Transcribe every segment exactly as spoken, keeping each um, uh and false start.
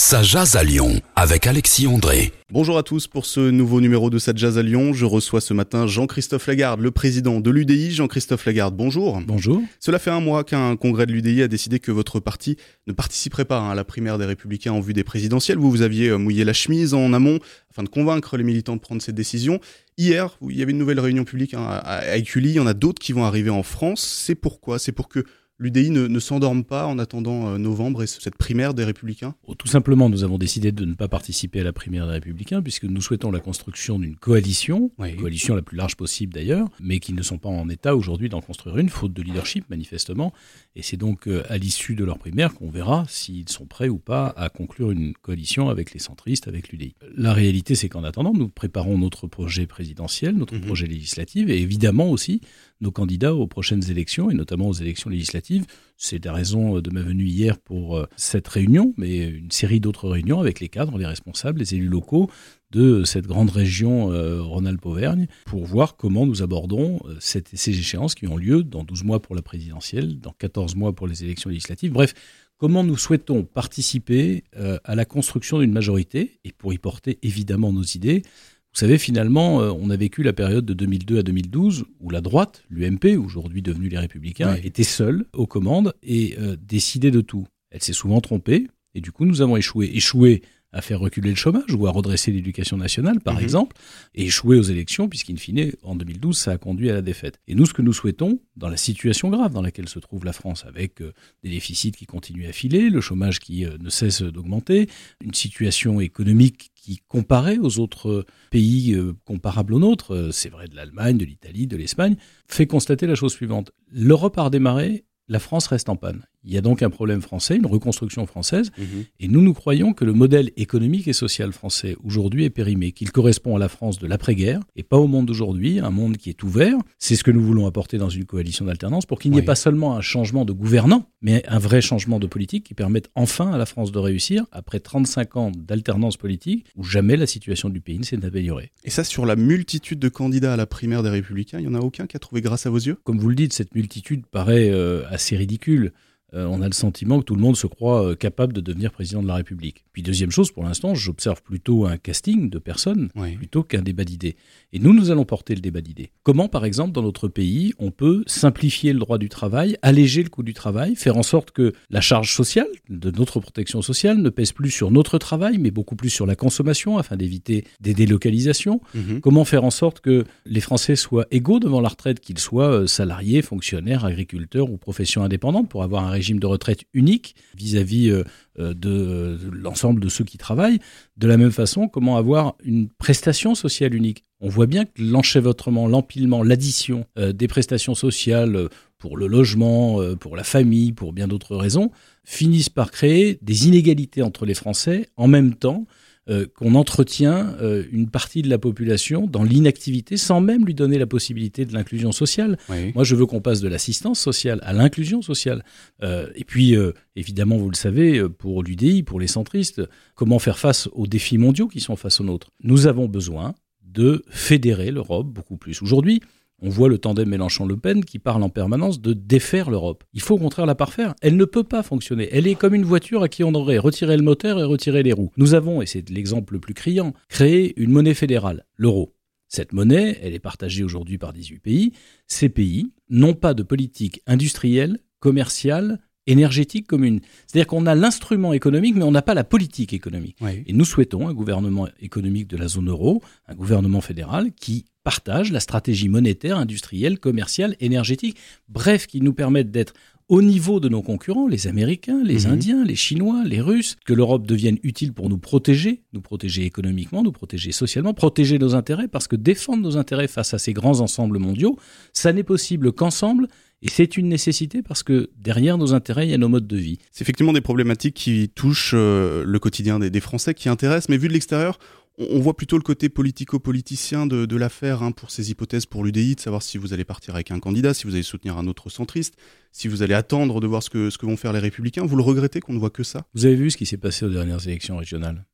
Ça jase à Lyon avec Alexis André. Bonjour à tous pour ce nouveau numéro de Ça jase à Lyon. Je reçois ce matin Jean-Christophe Lagarde, le président de l'U D I. Jean-Christophe Lagarde, bonjour. Bonjour. Cela fait un mois qu'un congrès de l'U D I a décidé que votre parti ne participerait pas à la primaire des Républicains en vue des présidentielles. Vous, vous aviez mouillé la chemise en amont afin de convaincre les militants de prendre cette décision. Hier, il y avait une nouvelle réunion publique hein, à Écully. Il y en a d'autres qui vont arriver en France. C'est pourquoi ? C'est pour que l'U D I ne, ne s'endorme pas en attendant euh, novembre et cette primaire des Républicains ? Tout simplement, nous avons décidé de ne pas participer à la primaire des Républicains puisque nous souhaitons la construction d'une coalition, oui. une coalition la plus large possible d'ailleurs, mais qui ne sont pas en état aujourd'hui d'en construire une, faute de leadership manifestement. Et c'est donc euh, à l'issue de leur primaire qu'on verra s'ils sont prêts ou pas à conclure une coalition avec les centristes, avec l'U D I. La réalité, c'est qu'en attendant, nous préparons notre projet présidentiel, notre mmh. projet législatif et évidemment aussi nos candidats aux prochaines élections et notamment aux élections législatives. C'est la raison de ma venue hier pour cette réunion, mais une série d'autres réunions avec les cadres, les responsables, les élus locaux de cette grande région euh, Rhône-Alpes-Auvergne pour voir comment nous abordons euh, cette, ces échéances qui ont lieu dans douze mois pour la présidentielle, dans quatorze mois pour les élections législatives. Bref, comment nous souhaitons participer euh, à la construction d'une majorité et pour y porter évidemment nos idées. Vous savez, finalement, euh, on a vécu la période de deux mille deux à deux mille douze où la droite, l'U M P, aujourd'hui devenue les Républicains, oui. était seule aux commandes et euh, décidait de tout. Elle s'est souvent trompée et du coup, nous avons échoué. Échoué à faire reculer le chômage ou à redresser l'éducation nationale, par mmh. exemple, et échoué aux élections, puisqu'in fine, en deux mille douze, ça a conduit à la défaite. Et nous, ce que nous souhaitons, dans la situation grave dans laquelle se trouve la France, avec euh, des déficits qui continuent à filer, le chômage qui euh, ne cesse d'augmenter, une situation économique qui, comparée aux autres pays euh, comparables aux nôtres, euh, c'est vrai de l'Allemagne, de l'Italie, de l'Espagne, fait constater la chose suivante. L'Europe a redémarré, la France reste en panne. Il y a donc un problème français, une reconstruction française, mmh. et nous, nous croyons que le modèle économique et social français aujourd'hui est périmé, qu'il correspond à la France de l'après-guerre et pas au monde d'aujourd'hui, un monde qui est ouvert. C'est ce que nous voulons apporter dans une coalition d'alternance pour qu'il n'y oui. ait pas seulement un changement de gouvernant, mais un vrai changement de politique qui permette enfin à la France de réussir après trente-cinq ans d'alternance politique où jamais la situation du pays ne s'est améliorée. Et ça, sur la multitude de candidats à la primaire des Républicains, il n'y en a aucun qui a trouvé grâce à vos yeux ? Comme vous le dites, cette multitude paraît euh, assez ridicule. Euh, on a le sentiment que tout le monde se croit euh, capable de devenir président de la République. Puis deuxième chose, pour l'instant, j'observe plutôt un casting de personnes oui. plutôt qu'un débat d'idées. Et nous, nous allons porter le débat d'idées. Comment, par exemple, dans notre pays, on peut simplifier le droit du travail, alléger le coût du travail, faire en sorte que la charge sociale, de notre protection sociale, ne pèse plus sur notre travail, mais beaucoup plus sur la consommation, afin d'éviter des délocalisations. Mmh. Comment faire en sorte que les Français soient égaux devant la retraite, qu'ils soient salariés, fonctionnaires, agriculteurs ou professions indépendantes, pour avoir un régime de retraite unique vis-à-vis euh, de, de l'ensemble de ceux qui travaillent. De la même façon, comment avoir une prestation sociale unique ? On voit bien que l'enchevêtrement, l'empilement, l'addition euh, des prestations sociales pour le logement, euh, pour la famille, pour bien d'autres raisons, finissent par créer des inégalités entre les Français en même temps Euh, qu'on entretient euh, une partie de la population dans l'inactivité sans même lui donner la possibilité de l'inclusion sociale. Oui. Moi, je veux qu'on passe de l'assistance sociale à l'inclusion sociale. Euh, et puis, euh, évidemment, vous le savez, pour l'U D I, pour les centristes, comment faire face aux défis mondiaux qui sont face aux nôtres. Nous avons besoin de fédérer l'Europe beaucoup plus. Aujourd'hui, on voit le tandem Mélenchon-Le Pen qui parle en permanence de défaire l'Europe. Il faut au contraire la parfaire. Elle ne peut pas fonctionner. Elle est comme une voiture à qui on aurait retiré le moteur et retiré les roues. Nous avons, et c'est l'exemple le plus criant, créé une monnaie fédérale, l'euro. Cette monnaie, elle est partagée aujourd'hui par dix-huit pays. Ces pays n'ont pas de politique industrielle, commerciale, énergétique commune. C'est-à-dire qu'on a l'instrument économique, mais on n'a pas la politique économique. Oui. Et nous souhaitons un gouvernement économique de la zone euro, un gouvernement fédéral qui partage la stratégie monétaire, industrielle, commerciale, énergétique, bref, qui nous permettent d'être au niveau de nos concurrents, les Américains, les mmh. Indiens, les Chinois, les Russes, que l'Europe devienne utile pour nous protéger, nous protéger économiquement, nous protéger socialement, protéger nos intérêts, parce que défendre nos intérêts face à ces grands ensembles mondiaux, ça n'est possible qu'ensemble. Et c'est une nécessité parce que derrière nos intérêts, il y a nos modes de vie. C'est effectivement des problématiques qui touchent euh, le quotidien des, des Français, qui intéressent, mais vu de l'extérieur, on, on voit plutôt le côté politico-politicien de, de l'affaire hein, pour ces hypothèses pour l'U D I, de savoir si vous allez partir avec un candidat, si vous allez soutenir un autre centriste, si vous allez attendre de voir ce que, ce que vont faire les Républicains. Vous le regrettez qu'on ne voit que ça ? Vous avez vu ce qui s'est passé aux dernières élections régionales ?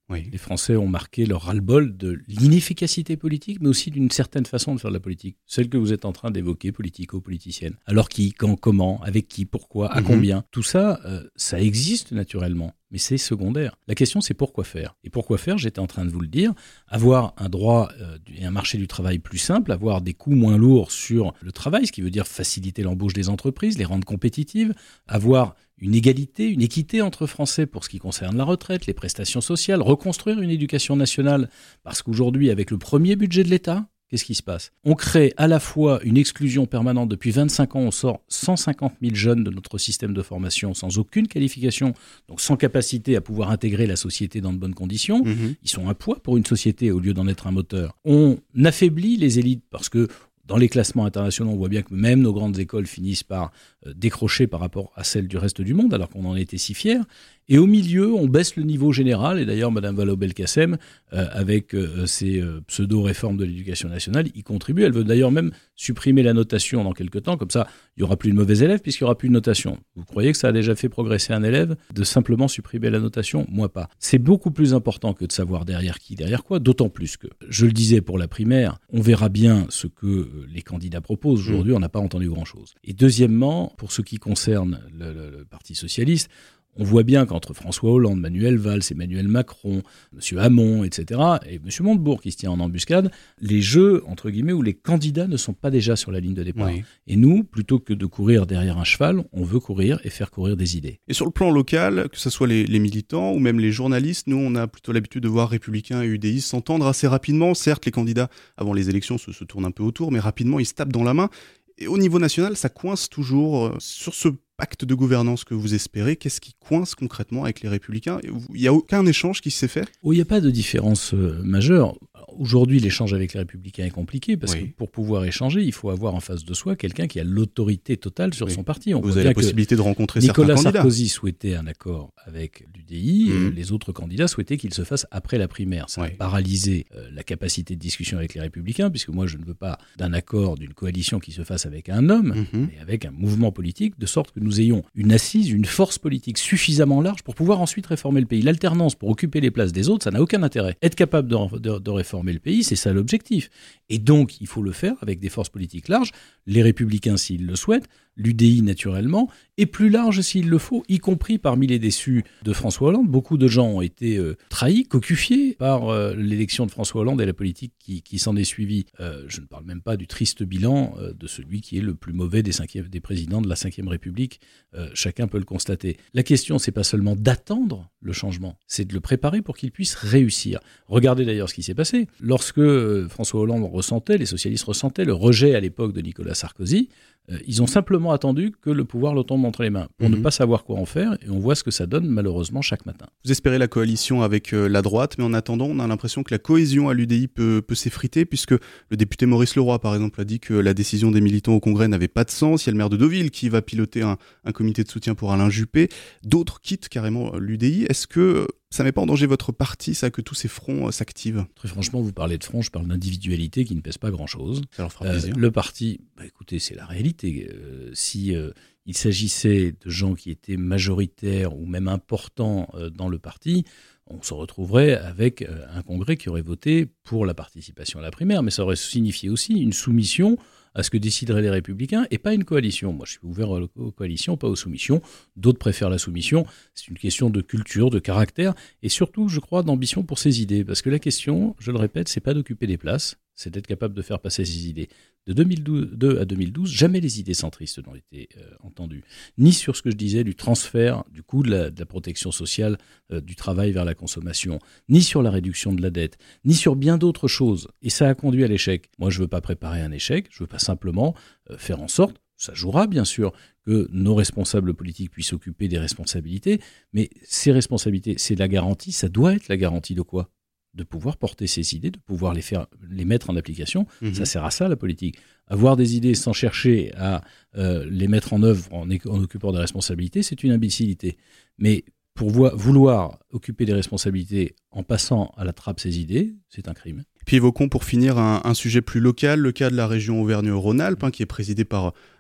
Oui. Les Français ont marqué leur ras-le-bol de l'inefficacité politique, mais aussi d'une certaine façon de faire de la politique. Celle que vous êtes en train d'évoquer, politico-politicienne. Alors qui, quand, comment, avec qui, pourquoi, à mmh. combien. Tout ça, euh, ça existe naturellement, mais c'est secondaire. La question, c'est pourquoi faire. Et pourquoi faire, j'étais en train de vous le dire, avoir un droit euh, et un marché du travail plus simple, avoir des coûts moins lourds sur le travail, ce qui veut dire faciliter l'embauche des entreprises, les rendre compétitives, avoir une égalité, une équité entre Français pour ce qui concerne la retraite, les prestations sociales, reconstruire une éducation nationale, parce qu'aujourd'hui, avec le premier budget de l'État, qu'est-ce qui se passe ? On crée à la fois une exclusion permanente. Depuis vingt-cinq ans, on sort cent cinquante mille jeunes de notre système de formation sans aucune qualification, donc sans capacité à pouvoir intégrer la société dans de bonnes conditions. Mmh. Ils sont un poids pour une société au lieu d'en être un moteur. On affaiblit les élites parce que dans les classements internationaux, on voit bien que même nos grandes écoles finissent par euh, décrocher par rapport à celles du reste du monde, alors qu'on en était si fiers. Et au milieu, on baisse le niveau général. Et d'ailleurs, Mme Vallaud-Belkacem, euh, avec euh, ses euh, pseudo-réformes de l'éducation nationale, y contribue. Elle veut d'ailleurs même supprimer la notation dans quelques temps. Comme ça, il n'y aura plus de mauvais élèves puisqu'il n'y aura plus de notation. Vous croyez que ça a déjà fait progresser un élève de simplement supprimer la notation ? Moi, pas. C'est beaucoup plus important que de savoir derrière qui, derrière quoi. D'autant plus que, je le disais pour la primaire, on verra bien ce que les candidats proposent. Aujourd'hui, on n'a pas entendu grand-chose. Et deuxièmement, pour ce qui concerne le, le, le Parti socialiste, on voit bien qu'entre François Hollande, Manuel Valls, Emmanuel Macron, M. Hamon, et cetera, et M. Montebourg qui se tient en embuscade, les jeux, entre guillemets, où les candidats ne sont pas déjà sur la ligne de départ. Oui. Et nous, plutôt que de courir derrière un cheval, on veut courir et faire courir des idées. Et sur le plan local, que ce soit les, les militants ou même les journalistes, nous, on a plutôt l'habitude de voir Républicains et U D I s'entendre assez rapidement. Certes, les candidats, avant les élections, se, se tournent un peu autour, mais rapidement, ils se tapent dans la main. Et au niveau national, ça coince toujours euh, sur ce pacte de gouvernance que vous espérez. Qu'est-ce qui coince concrètement avec les Républicains ? Il n'y a aucun échange qui s'est fait ? Oh, il n'y a pas de différence euh, majeure. Aujourd'hui, l'échange avec les Républicains est compliqué parce oui. que pour pouvoir échanger, il faut avoir en face de soi quelqu'un qui a l'autorité totale sur oui. son parti. On vous avez la possibilité de rencontrer Nicolas certains candidats. Nicolas Sarkozy souhaitait un accord avec l'U D I, mmh. les autres candidats souhaitaient qu'il se fasse après la primaire. Ça oui. a paralysé euh, la capacité de discussion avec les Républicains, puisque moi, je ne veux pas d'un accord, d'une coalition qui se fasse avec un homme, mmh. mais avec un mouvement politique, de sorte que nous ayons une assise, une force politique suffisamment large pour pouvoir ensuite réformer le pays. L'alternance pour occuper les places des autres, ça n'a aucun intérêt. Être capable de, de, de réformer le pays, c'est ça l'objectif. Et donc, il faut le faire avec des forces politiques larges, les Républicains s'ils le souhaitent, l'U D I naturellement, et plus large s'il le faut, y compris parmi les déçus de François Hollande. Beaucoup de gens ont été euh, trahis, cocufiés par euh, l'élection de François Hollande et la politique qui, qui s'en est suivie. Euh, je ne parle même pas du triste bilan euh, de celui qui est le plus mauvais des, cinquième, des présidents de la cinquième République. Euh, chacun peut le constater. La question, c'est pas seulement d'attendre le changement, c'est de le préparer pour qu'il puisse réussir. Regardez d'ailleurs ce qui s'est passé. Lorsque euh, François Hollande ressentait, les socialistes ressentaient le rejet à l'époque de Nicolas Sarkozy, euh, ils ont simplement attendu que le pouvoir leur tombe entre les mains pour mmh. ne pas savoir quoi en faire, et on voit ce que ça donne malheureusement chaque matin. Vous espérez la coalition avec euh, la droite, mais en attendant, on a l'impression que la cohésion à l'U D I peut, peut s'effriter, puisque le député Maurice Leroy, par exemple, a dit que la décision des militants au Congrès n'avait pas de sens. Il y a le maire de Deauville qui va piloter un, un comité de soutien pour Alain Juppé. D'autres quittent carrément l'U D I. Est-ce que ça met pas en danger votre parti, ça, que tous ces fronts euh, s'activent ? Très franchement, vous parlez de front, je parle d'individualité qui ne pèse pas grand-chose. Ça leur fera plaisir. Euh, le parti, bah, écoutez, c'est la réalité. Euh, si euh, il s'agissait de gens qui étaient majoritaires ou même importants euh, dans le parti, on se retrouverait avec euh, un congrès qui aurait voté pour la participation à la primaire, mais ça aurait signifié aussi une soumission à ce que décideraient les Républicains et pas une coalition. Moi, je suis ouvert aux coalitions, pas aux soumissions. D'autres préfèrent la soumission. C'est une question de culture, de caractère et surtout, je crois, d'ambition pour ses idées. Parce que la question, je le répète, c'est pas d'occuper des places, c'est d'être capable de faire passer ses idées. De deux mille deux à deux mille douze, jamais les idées centristes n'ont été euh, entendues. Ni sur ce que je disais du transfert du coût de la, de la protection sociale, euh, du travail vers la consommation, ni sur la réduction de la dette, ni sur bien d'autres choses. Et ça a conduit à l'échec. Moi, je veux pas préparer un échec, je veux pas simplement euh, faire en sorte, ça jouera bien sûr, que nos responsables politiques puissent occuper des responsabilités, mais ces responsabilités, c'est la garantie, ça doit être la garantie de quoi ? De pouvoir porter ses idées, de pouvoir les faire, les mettre en application. Mmh. Ça sert à ça, la politique. Avoir des idées sans chercher à euh, les mettre en œuvre en, en occupant des responsabilités, c'est une imbécilité. Mais pour vo- vouloir occuper des responsabilités en passant à la trappe ses idées, c'est un crime. Puis évoquons pour finir un, un sujet plus local, le cas de la région Auvergne-Rhône-Alpes, hein, qui est présidée par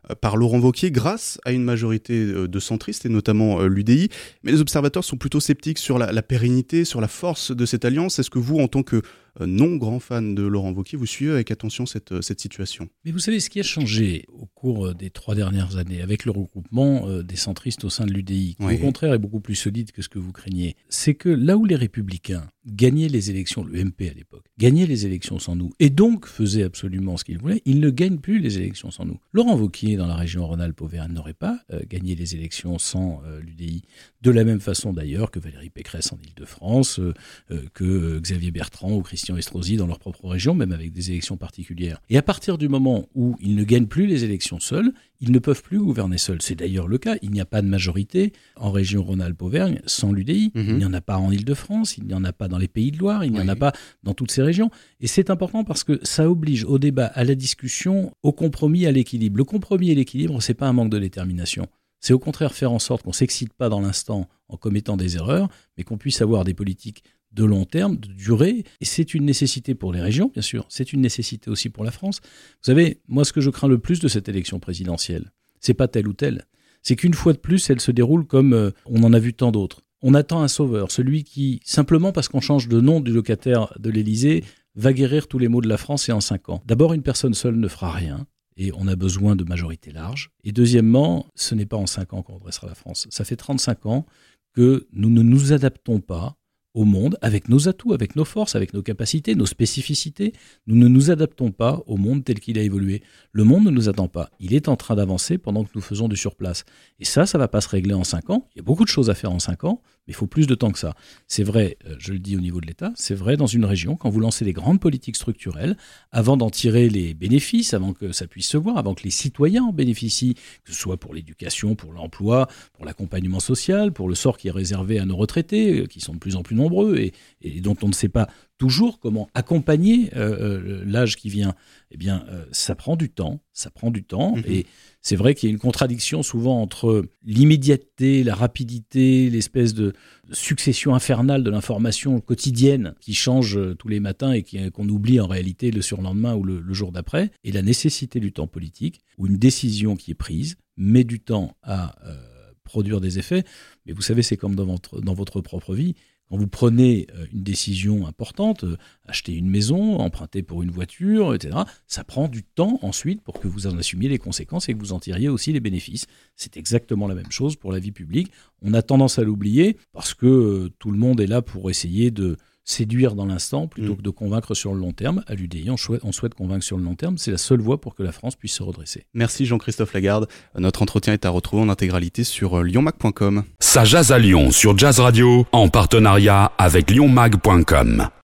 par Laurent Wauquiez grâce à une majorité de centristes et notamment l'U D I. Mais les observateurs sont plutôt sceptiques sur la, la pérennité, sur la force de cette alliance. Est-ce que vous, en tant que non grand fan de Laurent Wauquiez, vous suivez avec attention cette, cette situation? Mais vous savez, ce qui a changé au cours des trois dernières années avec le regroupement des centristes au sein de l'U D I, qui oui. au contraire est beaucoup plus solide que ce que vous craigniez, c'est que là où les Républicains gagnaient les élections, le M P à l'époque, gagnaient les élections sans nous, et donc faisaient absolument ce qu'ils voulaient, ils ne gagnent plus les élections sans nous. Laurent Wauquiez, dans la région Rhône-Alpes-Auvergne, n'aurait pas euh, gagné les élections sans euh, l'U D I, de la même façon d'ailleurs que Valérie Pécresse en Île-de-France, euh, euh, que euh, Xavier Bertrand ou Christian Estrosi dans leur propre région, même avec des élections particulières. Et à partir du moment où ils ne gagnent plus les élections seuls, ils ne peuvent plus gouverner seuls. C'est d'ailleurs le cas. Il n'y a pas de majorité en région Rhône-Alpes-Auvergne sans l'U D I. Mmh. Il n'y en a pas en Île-de-France, il n'y en a pas dans les Pays de Loire, il n'y oui. en a pas dans toutes ces régions. Et c'est important parce que ça oblige au débat, à la discussion, au compromis, à l'équilibre. Le compromis et l'équilibre, c'est pas un manque de détermination. C'est au contraire faire en sorte qu'on ne s'excite pas dans l'instant en commettant des erreurs, mais qu'on puisse avoir des politiques de long terme, de durée, et c'est une nécessité pour les régions, bien sûr, c'est une nécessité aussi pour la France. Vous savez, moi, ce que je crains le plus de cette élection présidentielle, c'est pas telle ou telle, c'est qu'une fois de plus, elle se déroule comme euh, on en a vu tant d'autres. On attend un sauveur, celui qui, simplement parce qu'on change de nom du locataire de l'Élysée, va guérir tous les maux de la France et en cinq ans. D'abord, une personne seule ne fera rien, et on a besoin de majorité large. Et deuxièmement, ce n'est pas en cinq ans qu'on redressera la France. Ça fait trente-cinq ans que nous ne nous adaptons pas au monde, avec nos atouts, avec nos forces, avec nos capacités, nos spécificités. Nous ne nous adaptons pas au monde tel qu'il a évolué. Le monde ne nous attend pas. Il est en train d'avancer pendant que nous faisons du surplace. Et ça, ça ne va pas se régler en cinq ans. Il y a beaucoup de choses à faire en cinq ans, mais il faut plus de temps que ça. C'est vrai, je le dis au niveau de l'État, c'est vrai dans une région, quand vous lancez des grandes politiques structurelles, avant d'en tirer les bénéfices, avant que ça puisse se voir, avant que les citoyens en bénéficient, que ce soit pour l'éducation, pour l'emploi, pour l'accompagnement social, pour le sort qui est réservé à nos retraités, qui sont de plus en plus nombreux et, et dont on ne sait pas toujours comment accompagner euh, l'âge qui vient, eh bien, euh, ça prend du temps, ça prend du temps. Mmh. Et c'est vrai qu'il y a une contradiction souvent entre l'immédiateté, la rapidité, l'espèce de succession infernale de l'information quotidienne qui change tous les matins et qui, qu'on oublie en réalité le surlendemain ou le, le jour d'après, et la nécessité du temps politique, où une décision qui est prise met du temps à euh, produire des effets. Mais vous savez, c'est comme dans votre, dans votre propre vie. Quand vous prenez une décision importante, acheter une maison, emprunter pour une voiture, et cetera, ça prend du temps ensuite pour que vous en assumiez les conséquences et que vous en tiriez aussi les bénéfices. C'est exactement la même chose pour la vie publique. On a tendance à l'oublier parce que tout le monde est là pour essayer de séduire dans l'instant plutôt que de convaincre sur le long terme. À l'U D I, on souhaite, on souhaite convaincre sur le long terme. C'est la seule voie pour que la France puisse se redresser. Merci Jean-Christophe Lagarde. Notre entretien est à retrouver en intégralité sur lyon mag point com. Ça jase à Lyon sur Jazz Radio en partenariat avec lyon mag point com.